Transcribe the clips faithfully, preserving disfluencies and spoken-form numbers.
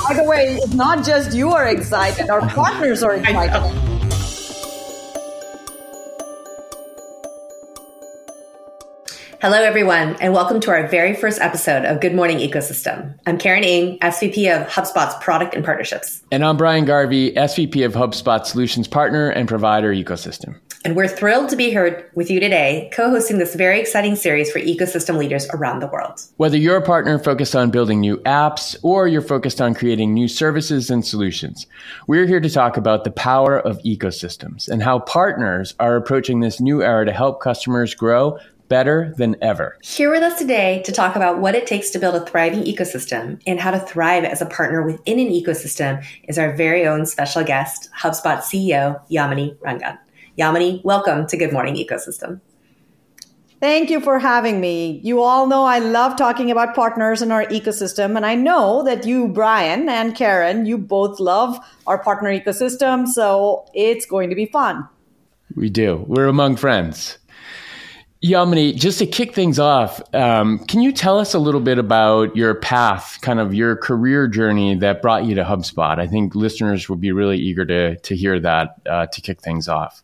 By the way, it's not just you are excited, our partners are excited. Hello, everyone, and welcome to our very first episode of Good Morning Ecosystem. I'm Karen Ng, S V P of HubSpot's Product and Partnerships. And I'm Brian Garvey, S V P of HubSpot's Solutions Partner and Provider Ecosystem. And we're thrilled to be here with you today, co-hosting this very exciting series for ecosystem leaders around the world. Whether you're a partner focused on building new apps or you're focused on creating new services and solutions, we're here to talk about the power of ecosystems and how partners are approaching this new era to help customers grow better than ever. Here with us today to talk about what it takes to build a thriving ecosystem and how to thrive as a partner within an ecosystem is our very own special guest, HubSpot C E O, Yamini Rangan. Yamini, welcome to Good Morning Ecosystem. Thank you for having me. You all know I love talking about partners in our ecosystem, and I know that you, Brian and Karen, you both love our partner ecosystem, so it's going to be fun. We do. We're among friends. Yamini, just to kick things off, um, can you tell us a little bit about your path, kind of your career journey that brought you to HubSpot? I think listeners will be really eager to to hear that uh, to kick things off.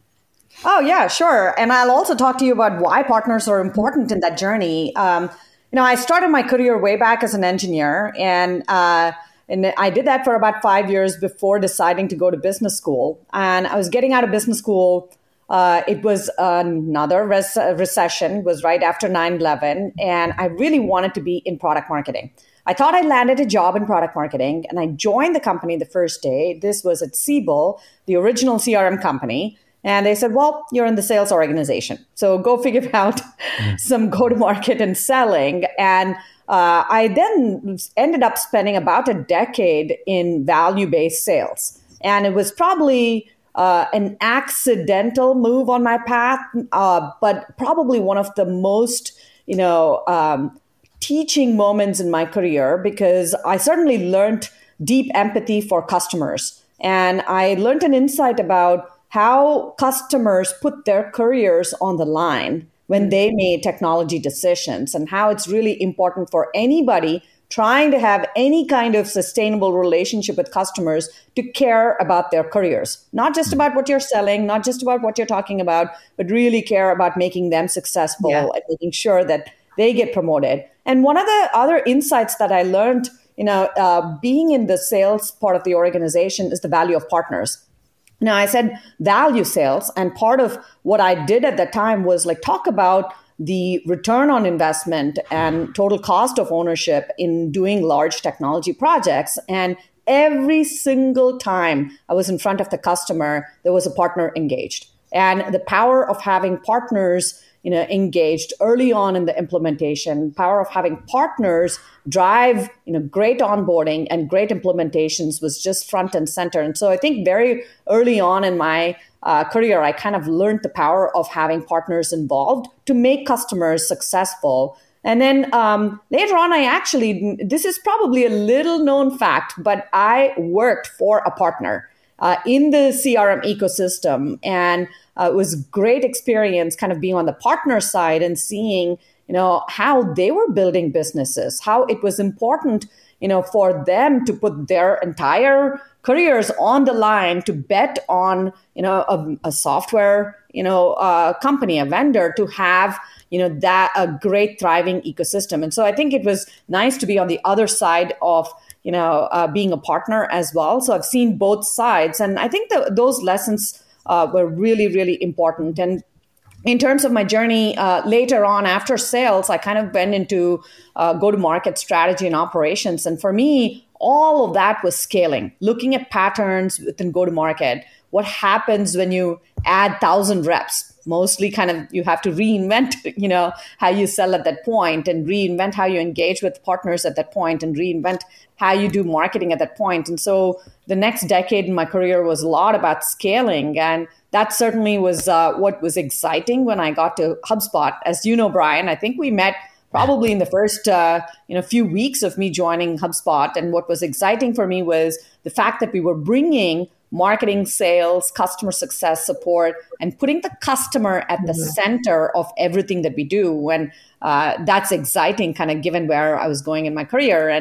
Oh, yeah, sure. And I'll also talk to you about why partners are important in that journey. Um, you know, I started my career way back as an engineer, and uh, and I did that for about five years before deciding to go to business school. And I was getting out of business school. Uh, it was another res- recession, was right after nine eleven, and I really wanted to be in product marketing. I thought I landed a job in product marketing, and I joined the company the first day. This was at Siebel, the original C R M company, and they said, well, you're in the sales organization, so go figure out some go-to-market and selling. And uh, I then ended up spending about a decade in value-based sales, and it was probably Uh, an accidental move on my path, uh, but probably one of the most, you know, um, teaching moments in my career, because I certainly learned deep empathy for customers. And I learned an insight about how customers put their careers on the line when they made technology decisions, and how it's really important for anybody trying to have any kind of sustainable relationship with customers to care about their careers, not just about what you're selling, not just about what you're talking about, but really care about making them successful yeah. and making sure that they get promoted. And one of the other insights that I learned, you know, uh, being in the sales part of the organization is the value of partners. Now, I said value sales, and part of what I did at that time was like talk about the return on investment and total cost of ownership in doing large technology projects. And every single time I was in front of the customer, there was a partner engaged. And the power of having partners, you know, engaged early on in the implementation, power of having partners drive, you know, great onboarding and great implementations was just front and center. And so I think very early on in my uh, career, I kind of learned the power of having partners involved to make customers successful. And then um, later on, I actually, this is probably a little known fact, but I worked for a partner uh, in the C R M ecosystem. And uh, it was great experience kind of being on the partner side and seeing, you know, how they were building businesses, how it was important, you know, for them to put their entire careers on the line to bet on, you know, a, a software, you know, uh, company, a vendor to have, you know, that a great thriving ecosystem. And so I think it was nice to be on the other side of, you know, uh, being a partner as well. So I've seen both sides. And I think that those lessons uh, were really, really important. And in terms of my journey uh, later on after sales, I kind of went into uh, go-to-market strategy and operations. And for me, all of that was scaling, looking at patterns within go-to-market. What happens when you add thousand reps? Mostly kind of you have to reinvent, you know, how you sell at that point, and reinvent how you engage with partners at that point, and reinvent how you do marketing at that point. And so the next decade in my career was a lot about scaling. And that certainly was uh, what was exciting when I got to HubSpot. As you know, Brian, I think we met probably in the first uh, you know, few weeks of me joining HubSpot. And what was exciting for me was the fact that we were bringing marketing, sales, customer success support, and putting the customer at the mm-hmm. center of everything that we do. And uh, that's exciting, kind of given where I was going in my career. And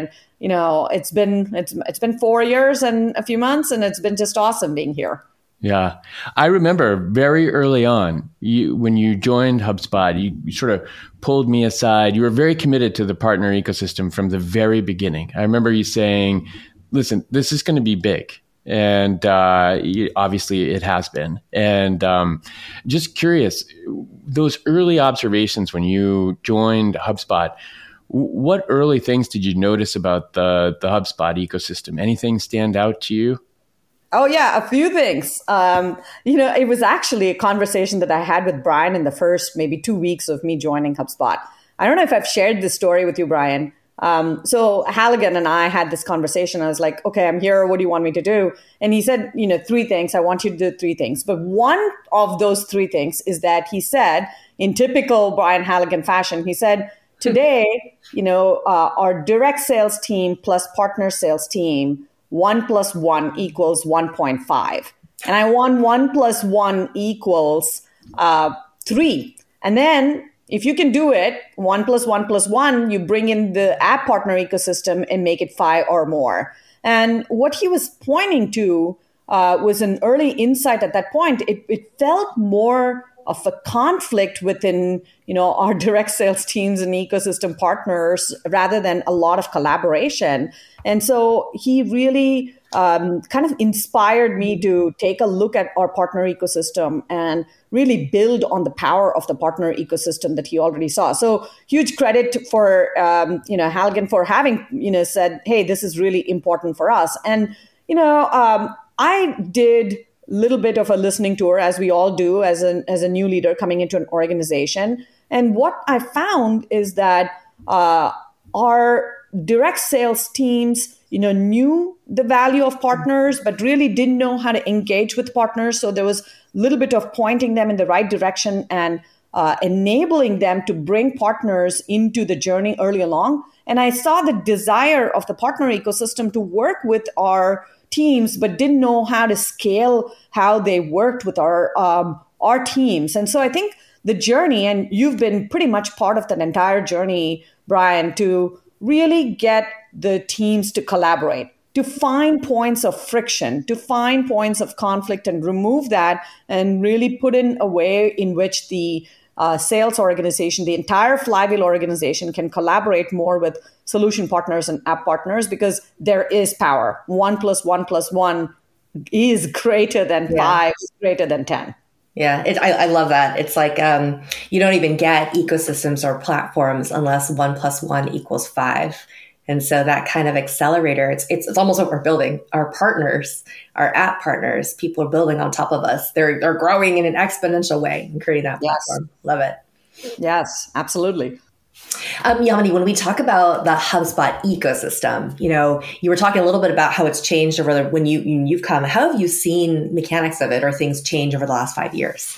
you know, it's been it's it's been four years and a few months, and it's been just awesome being here. Yeah. I remember very early on, you, when you joined HubSpot, you, you sort of pulled me aside. You were very committed to the partner ecosystem from the very beginning. I remember you saying, listen, this is going to be big. And uh, obviously it has been. And um, just curious, those early observations when you joined HubSpot, what early things did you notice about the, the HubSpot ecosystem? Anything stand out to you? Oh, yeah, a few things. Um, you know, it was actually a conversation that I had with Brian in the first maybe two weeks of me joining HubSpot. I don't know if I've shared this story with you, Brian. Um, so Halligan and I had this conversation. I was like, okay, I'm here. What do you want me to do? And he said, you know, three things. I want you to do three things. But one of those three things is that he said, in typical Brian Halligan fashion, he said, today, you know, uh, our direct sales team plus partner sales team, one plus one equals one point five. And I want one plus one equals uh, three. And then if you can do it, one plus one plus one, you bring in the app partner ecosystem and make it five or more. And what he was pointing to uh, was an early insight at that point. It, it felt more of a conflict within, you know, our direct sales teams and ecosystem partners rather than a lot of collaboration. And so he really um, kind of inspired me to take a look at our partner ecosystem and really build on the power of the partner ecosystem that he already saw. So huge credit for, um, you know, Halligan for having, you know, said, hey, this is really important for us. And, you know, um, I did little bit of a listening tour, as we all do as a, as a new leader coming into an organization. And what I found is that uh, our direct sales teams, you know, knew the value of partners, but really didn't know how to engage with partners. So there was a little bit of pointing them in the right direction and uh, enabling them to bring partners into the journey early along. And I saw the desire of the partner ecosystem to work with our teams, but didn't know how to scale how they worked with our um, our teams. And so I think the journey, and you've been pretty much part of that entire journey, Brian, to really get the teams to collaborate, to find points of friction, to find points of conflict and remove that and really put in a way in which the uh, sales organization, the entire Flywheel organization can collaborate more with solution partners and app partners, because there is power. One plus one plus one is greater than yeah. five, is greater than ten. Yeah, it, I, I love that. It's like um, you don't even get ecosystems or platforms unless one plus one equals five. And so that kind of accelerator, it's, it's it's almost what we're building. Our partners, our app partners, people are building on top of us. They're they're growing in an exponential way and creating that platform. Yes. Love it. Yes, absolutely. Um, Yamini, when we talk about the HubSpot ecosystem, you know, you were talking a little bit about how it's changed over the, when you, you've come. How have you seen mechanics of it or things change over the last five years?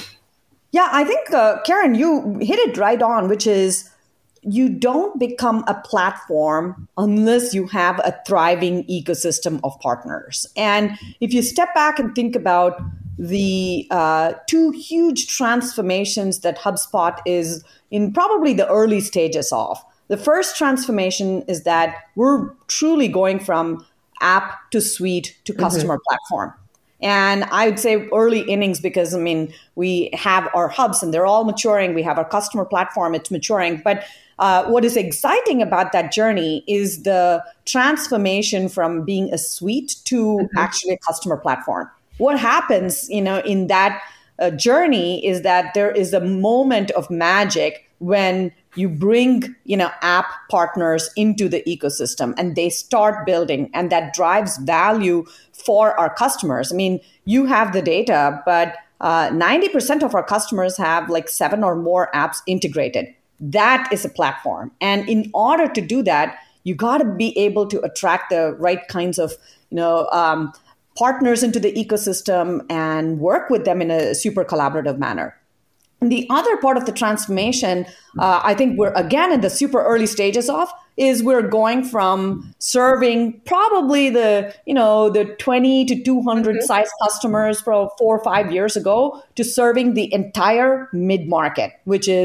Yeah, I think, uh, Karen, you hit it right on, which is you don't become a platform unless you have a thriving ecosystem of partners. And if you step back and think about the uh, two huge transformations that HubSpot is in probably the early stages of. The first transformation is that we're truly going from app to suite to customer mm-hmm. platform. And I would say early innings, because I mean, we have our hubs and they're all maturing. We have our customer platform, it's maturing. But uh, what is exciting about that journey is the transformation from being a suite to mm-hmm. actually a customer platform. What happens, you know, in that uh, journey is that there is a moment of magic when you bring, you know, app partners into the ecosystem and they start building, and that drives value for our customers. I mean, you have the data, but uh, ninety percent of our customers have like seven or more apps integrated. That is a platform. And in order to do that, you got to be able to attract the right kinds of, you know, um, partners into the ecosystem and work with them in a super collaborative manner. And the other part of the transformation, uh, I think we're again in the super early stages of, is we're going from serving probably the, you know, the twenty to two hundred mm-hmm. size customers from four or five years ago to serving the entire mid-market, which is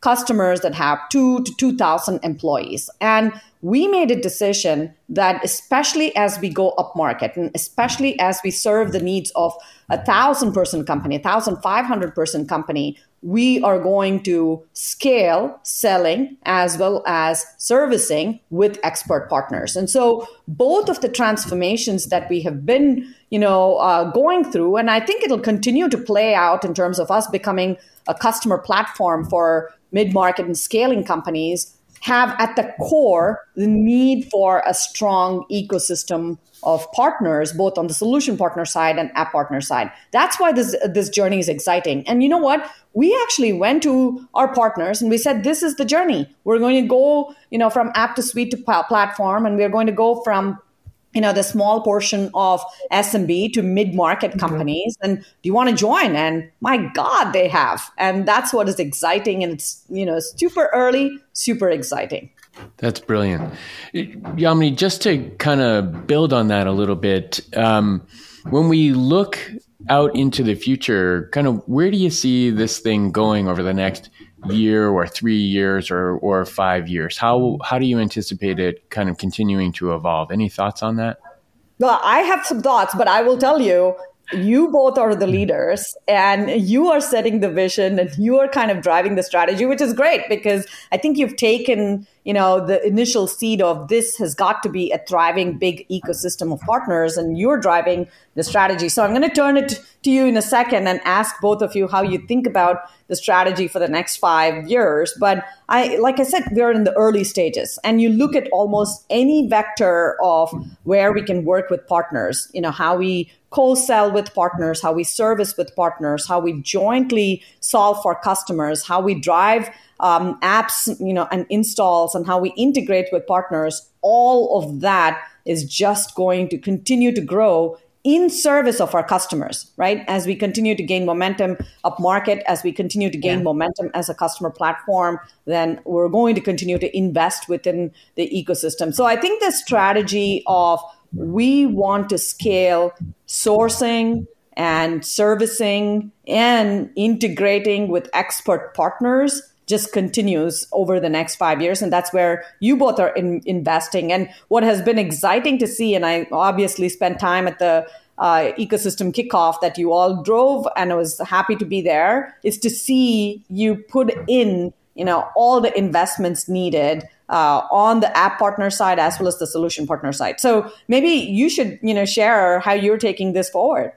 customers that have two to two thousand employees. And we made a decision that especially as we go up market and especially as we serve the needs of a thousand person company, a thousand five hundred person company, we are going to scale selling as well as servicing with expert partners. And so both of the transformations that we have been, you know, uh, going through, and I think it'll continue to play out in terms of us becoming a customer platform for mid-market and scaling companies, have at the core the need for a strong ecosystem of partners, both on the solution partner side and app partner side. That's why this this journey is exciting. And you know what? We actually went to our partners and we said, this is the journey. We're going to go, you know, from app to suite to platform, and we're going to go from, you know, the small portion of S M B to mid-market mm-hmm. companies. And do you want to join? And my God, they have. And that's what is exciting. And it's, you know, super early, super exciting. That's brilliant. Yamini, just to kind of build on that a little bit, um, when we look out into the future, kind of where do you see this thing going over the next year or three years or or five years? How how do you anticipate it kind of continuing to evolve? Any thoughts on that? Well, I have some thoughts, but I will tell you, you both are the leaders and you are setting the vision and you are kind of driving the strategy, which is great because I think you've taken, you know, the initial seed of this has got to be a thriving big ecosystem of partners and you're driving the strategy. So I'm going to turn it to you in a second and ask both of you how you think about the strategy for the next five years. But I, like I said, we're in the early stages and you look at almost any vector of where we can work with partners, you know, how we co-sell with partners, how we service with partners, how we jointly solve for customers, how we drive um, apps, you know, and installs, and how we integrate with partners. All of that is just going to continue to grow in service of our customers, right? As we continue to gain momentum up market, as we continue to gain yeah. momentum as a customer platform, then we're going to continue to invest within the ecosystem. So I think the strategy of we want to scale sourcing and servicing and integrating with expert partners just continues over the next five years. And that's where you both are in, investing. And what has been exciting to see, and I obviously spent time at the uh, ecosystem kickoff that you all drove, and I was happy to be there, is to see you put in, you know, all the investments needed uh, on the app partner side as well as the solution partner side. So maybe you should, you know, share how you're taking this forward.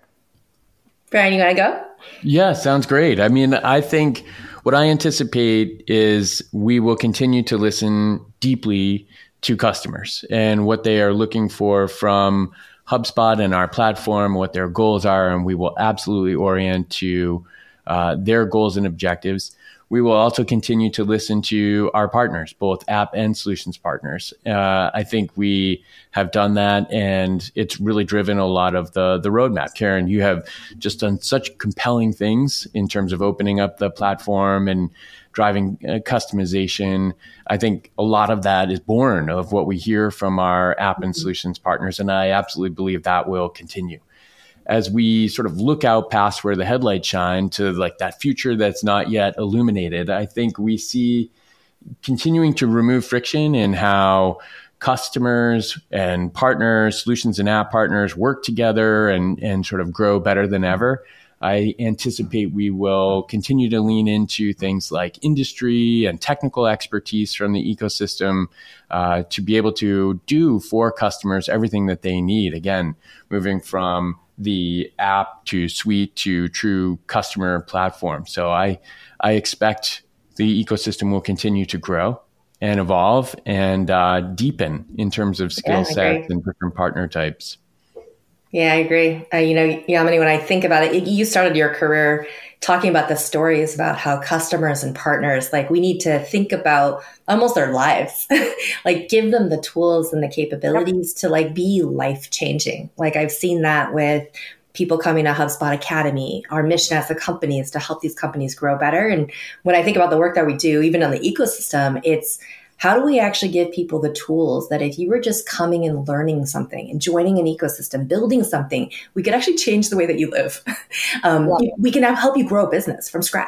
Brian, you want to go? Yeah, sounds great. I mean, I think what I anticipate is we will continue to listen deeply to customers and what they are looking for from HubSpot and our platform, what their goals are, and we will absolutely orient to uh, their goals and objectives. We will also continue to listen to our partners, both app and solutions partners. Uh, I think we have done that, and it's really driven a lot of the, the roadmap. Karen, you have just done such compelling things in terms of opening up the platform and driving uh, customization. I think a lot of that is born of what we hear from our app and solutions partners, and I absolutely believe that will continue. As we sort of look out past where the headlights shine to like that future that's not yet illuminated, I think we see continuing to remove friction in how customers and partners, solutions and app partners work together and, and sort of grow better than ever. I anticipate we will continue to lean into things like industry and technical expertise from the ecosystem uh, to be able to do for customers everything that they need. Again, moving from the app to suite to true customer platform. So I, I expect the ecosystem will continue to grow and evolve and uh, deepen in terms of skill yeah, sets and different partner types. Yeah, I agree. Uh, you know, Yamini, when I think about it, you started your career talking about the stories about how customers and partners, like we need to think about almost their lives, like give them the tools and the capabilities yep. to like be life-changing. Like I've seen that with people coming to HubSpot Academy. Our mission as a company is to help these companies grow better. And when I think about the work that we do, even on the ecosystem, it's how do we actually give people the tools that if you were just coming and learning something and joining an ecosystem, building something, we could actually change the way that you live. um, yeah. We can now help you grow a business from scratch.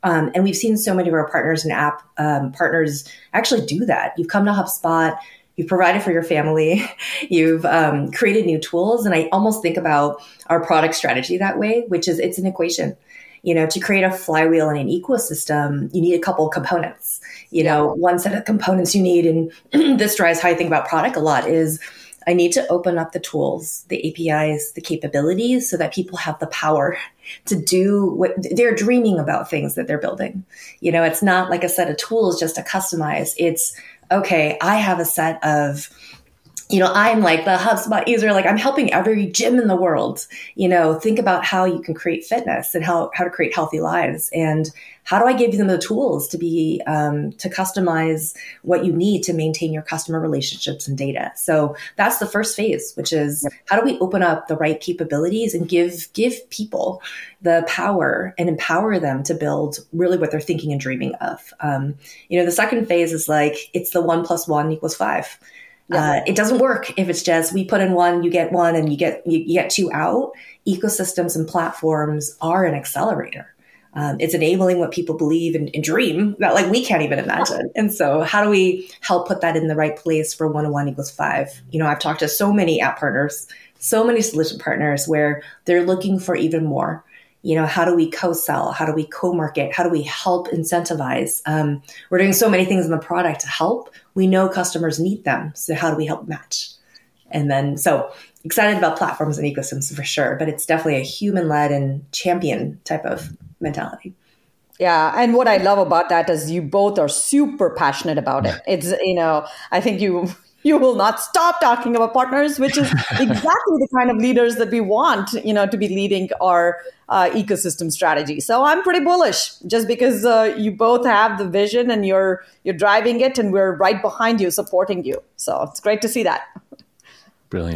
Um, and we've seen so many of our partners and app um, partners actually do that. You've come to HubSpot, you've provided for your family, you've um, created new tools. And I almost think about our product strategy that way, which is it's an equation. You know, to create a flywheel in an ecosystem, you need a couple of components. You know, one set of components you need, and this drives how I think about product a lot, is I need to open up the tools, the A P Is, the capabilities, so that people have the power to do what they're dreaming about, things that they're building. You know, it's not like a set of tools just to customize. It's, okay, I have a set of, you know, I'm like the HubSpot user, like I'm helping every gym in the world, you know, think about how you can create fitness and how, how to create healthy lives. And how do I give them the tools to be, um, to customize what you need to maintain your customer relationships and data? So that's the first phase, which is how do we open up the right capabilities and give, give people the power and empower them to build really what they're thinking and dreaming of. Um, you know, the second phase is like, it's the one plus one equals five. Yeah. Uh, it doesn't work if it's just we put in one, you get one, and you get you, you get two out. Ecosystems and platforms are an accelerator. Um, it's enabling what people believe and, and dream that like we can't even imagine. And so how do we help put that in the right place for one and one equals five? You know, I've talked to so many app partners, so many solution partners where they're looking for even more. You know, how do we co-sell? How do we co-market? How do we help incentivize? Um, we're doing so many things in the product to help. We know customers need them. So how do we help match? And then, so excited about platforms and ecosystems for sure, but it's definitely a human-led and champion type of mentality. Yeah. And what I love about that is you both are super passionate about it. It's, you know, I think you... you will not stop talking about partners, which is exactly the kind of leaders that we want, you know, to be leading our uh, ecosystem strategy. So I'm pretty bullish just because uh, you both have the vision and you're you're driving it, and we're right behind you, supporting you. So it's great to see that. Brilliant.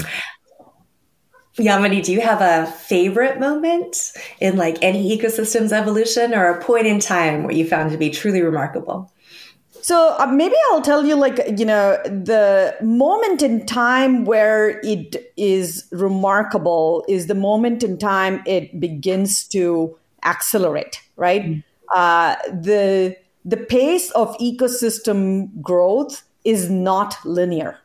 Yamini, do you have a favorite moment in like any ecosystem's evolution, or a point in time where you found to be truly remarkable? So uh, maybe I'll tell you, like, you know, the moment in time where it is remarkable is the moment in time it begins to accelerate, right? Mm-hmm. Uh, the the pace of ecosystem growth is not linear.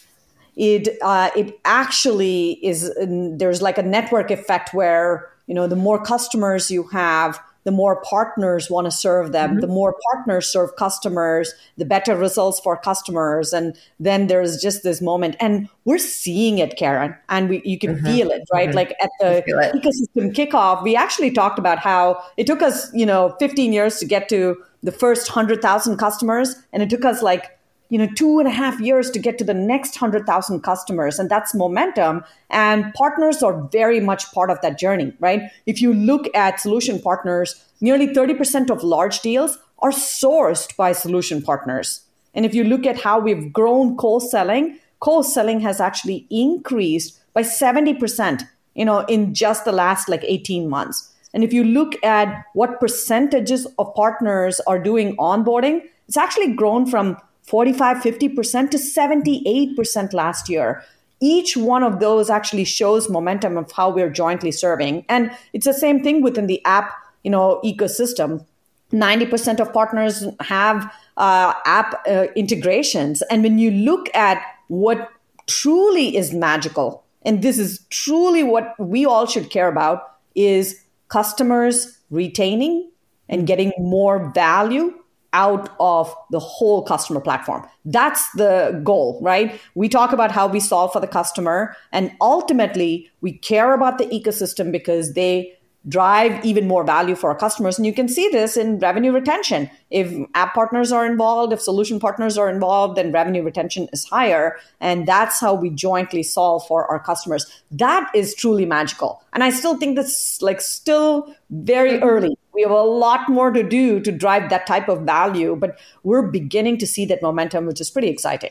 It uh, it actually is. There's like a network effect where, you know, the more customers you have, the more partners want to serve them. Mm-hmm. The more partners serve customers, the better results for customers. And then there's just this moment. And we're seeing it, Karen, and we, you can mm-hmm. feel it, right? Mm-hmm. Like at the ecosystem kickoff, we actually talked about how it took us, you know, fifteen years to get to the first one hundred thousand customers. And it took us like, you know, two and a half years to get to the next one hundred thousand customers. And that's momentum. And partners are very much part of that journey, right? If you look at solution partners, nearly thirty percent of large deals are sourced by solution partners. And if you look at how we've grown co-selling, co-selling has actually increased by seventy percent, you know, in just the last like eighteen months. And if you look at what percentages of partners are doing onboarding, it's actually grown from forty-five, fifty percent to seventy-eight percent last year. Each one of those actually shows momentum of how we're jointly serving. And it's the same thing within the app, you know, ecosystem. ninety percent of partners have uh, app uh, integrations. And when you look at what truly is magical, and this is truly what we all should care about, is customers retaining and getting more value out of the whole customer platform. That's the goal, right? We talk about how we solve for the customer, and ultimately we care about the ecosystem because they drive even more value for our customers. And you can see this in revenue retention. If app partners are involved, if solution partners are involved, then revenue retention is higher. And that's how we jointly solve for our customers. That is truly magical. And I still think that's like still very early. We have a lot more to do to drive that type of value, but we're beginning to see that momentum, which is pretty exciting.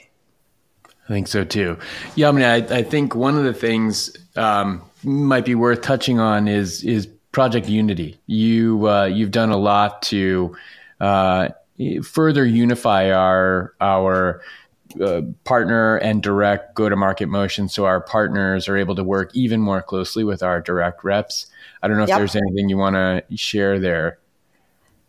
I think so too. Yeah, I mean, I, I think one of the things um, might be worth touching on is is Project Unity. You uh, you've done a lot to uh, further unify our our uh, partner and direct go-to-market motion, so our partners are able to work even more closely with our direct reps. I don't know if yep. there's anything you want to share there.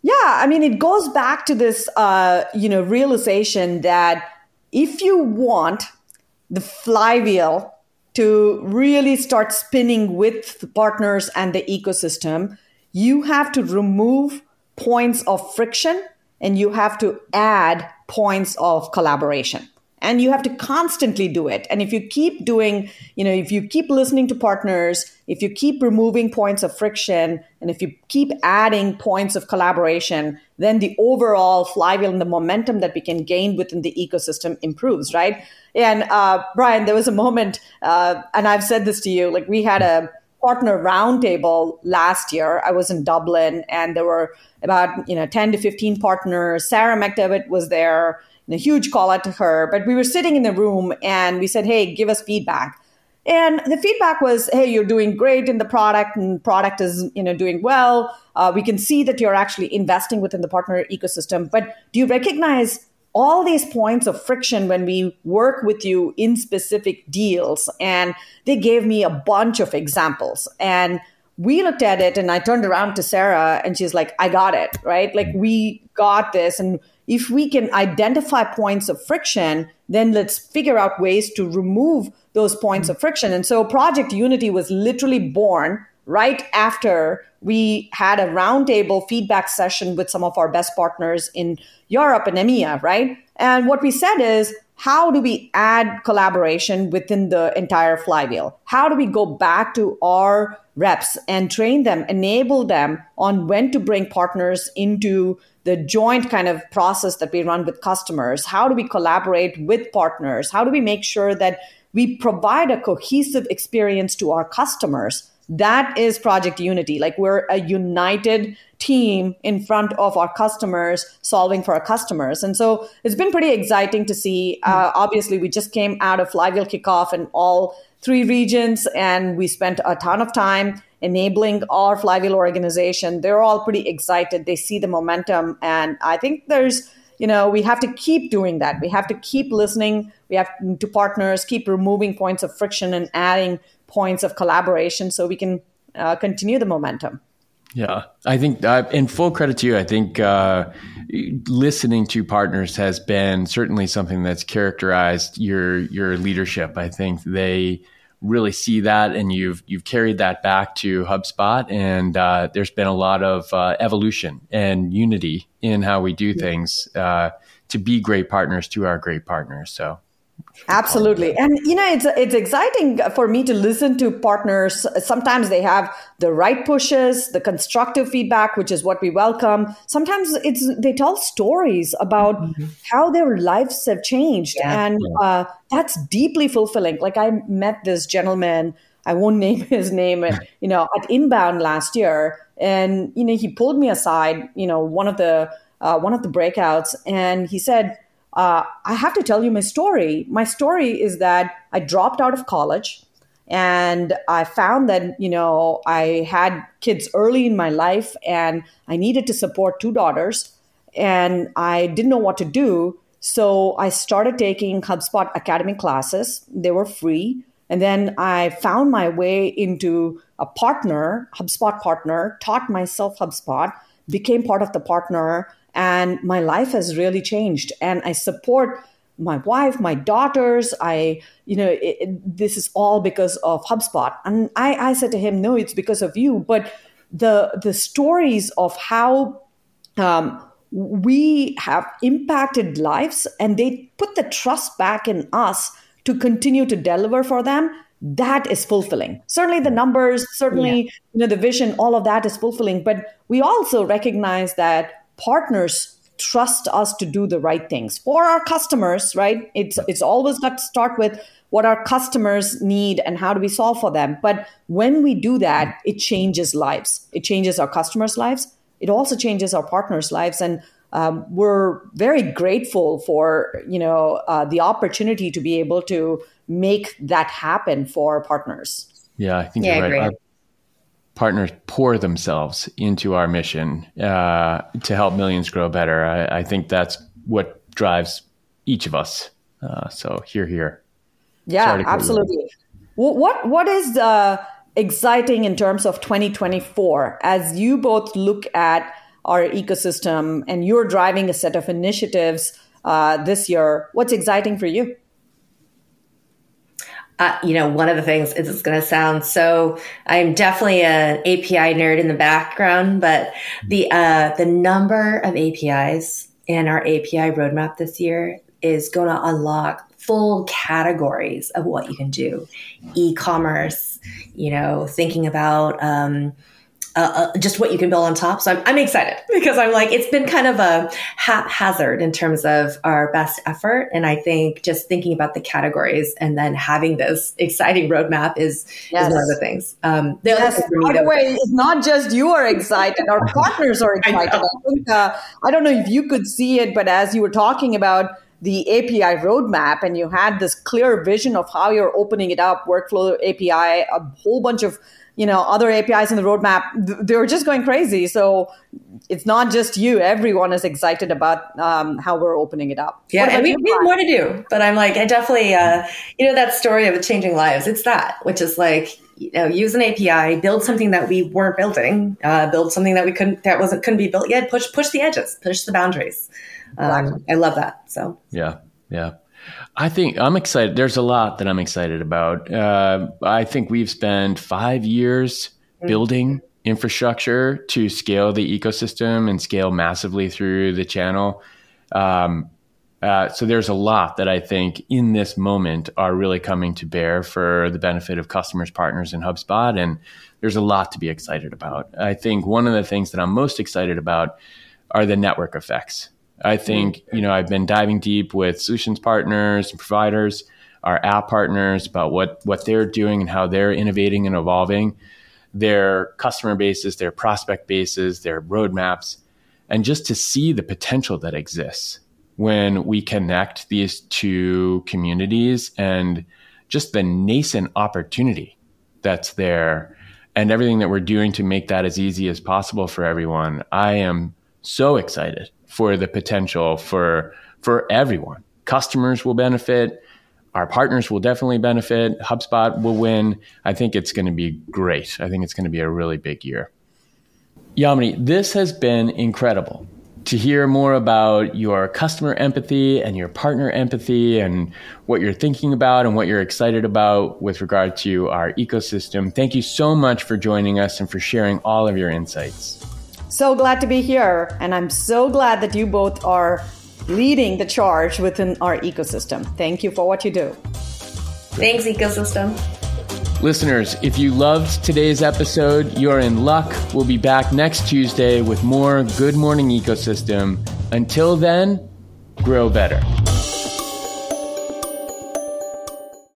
Yeah, I mean, it goes back to this, uh, you know, realization that if you want the flywheel to really start spinning with the partners and the ecosystem, you have to remove points of friction and you have to add points of collaboration. And you have to constantly do it. And if you keep doing, you know, if you keep listening to partners, if you keep removing points of friction, and if you keep adding points of collaboration, then the overall flywheel and the momentum that we can gain within the ecosystem improves, right? And uh, Brian, there was a moment, uh, and I've said this to you, like we had a partner roundtable last year. I was in Dublin, and there were about, you know, ten to fifteen partners. Sarah McDevitt was there. A huge call out to her, but we were sitting in the room and we said, hey, give us feedback. And the feedback was, hey, you're doing great in the product and product is, you know, doing well. Uh, we can see that you're actually investing within the partner ecosystem, but do you recognize all these points of friction when we work with you in specific deals? And they gave me a bunch of examples. And we looked at it and I turned around to Sarah and she's like, I got it, right? Like we got this. And if we can identify points of friction, then let's figure out ways to remove those points of friction. And so Project Unity was literally born right after we had a roundtable feedback session with some of our best partners in Europe and EMEA, right? And what we said is, how do we add collaboration within the entire flywheel? How do we go back to our reps and train them, enable them on when to bring partners into the joint kind of process that we run with customers? How do we collaborate with partners? How do we make sure that we provide a cohesive experience to our customers? That is Project Unity. Like we're a united team in front of our customers, solving for our customers. And so it's been pretty exciting to see. Uh, obviously, we just came out of Flywheel Kickoff in all three regions, and we spent a ton of time enabling our Flywheel organization. They're all pretty excited. They see the momentum. And I think there's, you know, we have to keep doing that. We have to keep listening. We have to partners, keep removing points of friction and adding points of collaboration so we can uh, continue the momentum. Yeah, I think, uh, and full credit to you, I think uh, listening to partners has been certainly something that's characterized your your leadership. I think they really see that, and you've you've carried that back to HubSpot, and uh, there's been a lot of uh, evolution and unity in how we do things uh, to be great partners to our great partners. So. Absolutely. And, you know, it's it's exciting for me to listen to partners. Sometimes they have the right pushes, the constructive feedback, which is what we welcome. Sometimes it's they tell stories about mm-hmm. how their lives have changed. Yeah. And uh, that's deeply fulfilling. Like I met this gentleman, I won't name his name, you know, at Inbound last year. And, you know, he pulled me aside, you know, one of the uh, one of the breakouts, and he said, Uh, I have to tell you my story. My story is that I dropped out of college and I found that, you know, I had kids early in my life and I needed to support two daughters and I didn't know what to do. So I started taking HubSpot Academy classes. They were free. And then I found my way into a partner, HubSpot partner, taught myself HubSpot, became part of the partner. And my life has really changed. And I support my wife, my daughters. I, you know, it, it, this is all because of HubSpot. And I, I said to him, no, it's because of you. But the the stories of how um, we have impacted lives and they put the trust back in us to continue to deliver for them, that is fulfilling. Certainly the numbers, certainly yeah. you know, the vision, all of that is fulfilling. But we also recognize that partners trust us to do the right things for our customers, right? It's it's always got to start with what our customers need and how do we solve for them. But when we do that, it changes lives. It changes our customers' lives. It also changes our partners' lives. And um, we're very grateful for, you know, uh, the opportunity to be able to make that happen for our partners. Yeah, I think yeah, you're right. Our partners pour themselves into our mission uh, to help millions grow better. I, I think that's what drives each of us. Uh, so here, here. Yeah, absolutely. What what is uh, exciting in terms of twenty twenty-four as you both look at our ecosystem, and you're driving a set of initiatives uh, this year. What's exciting for you? Uh, you know, one of the things is going to sound so, I'm definitely an A P I nerd in the background, but the, uh, the number of A P Is in our A P I roadmap this year is going to unlock full categories of what you can do. E-commerce, you know, thinking about, um, Uh, uh, just what you can build on top. So I'm, I'm excited because I'm like, it's been kind of a haphazard in terms of our best effort. And I think just thinking about the categories and then having this exciting roadmap is, yes. is one of the things. Um, the yes, by the way, it's not just you are excited, our partners are excited. I, I think, uh, I don't know if you could see it, but as you were talking about the A P I roadmap and you had this clear vision of how you're opening it up, workflow A P I, a whole bunch of you know, other A P Is in the roadmap, they were just going crazy. So it's not just you. Everyone is excited about um, how we're opening it up. Yeah, and we, we have more to do. But I'm like, I definitely, uh, you know, that story of changing lives, it's that, which is like, you know, use an A P I, build something that we weren't building, uh, build something that we couldn't, that wasn't, couldn't be built yet, push, push the edges, push the boundaries. Um, exactly. I love that. So, yeah, yeah. I think I'm excited. There's a lot that I'm excited about. Uh, I think we've spent five years building infrastructure to scale the ecosystem and scale massively through the channel. Um, uh, so there's a lot that I think in this moment are really coming to bear for the benefit of customers, partners, and HubSpot. And there's a lot to be excited about. I think one of the things that I'm most excited about are the network effects. I think, you know, I've been diving deep with solutions partners and providers, our app partners about what, what they're doing and how they're innovating and evolving their customer bases, their prospect bases, their roadmaps, and just to see the potential that exists when we connect these two communities and just the nascent opportunity that's there and everything that we're doing to make that as easy as possible for everyone. I am so excited for the potential for for everyone. Customers will benefit. Our partners will definitely benefit. HubSpot will win. I think it's going to be great. I think it's going to be a really big year. Yamini, this has been incredible to hear more about your customer empathy and your partner empathy and what you're thinking about and what you're excited about with regard to our ecosystem. Thank you so much for joining us and for sharing all of your insights. So glad to be here. And I'm so glad that you both are leading the charge within our ecosystem. Thank you for what you do. Thanks, ecosystem. Listeners, if you loved today's episode, you're in luck. We'll be back next Tuesday with more Good Morning Ecosystem. Until then, grow better.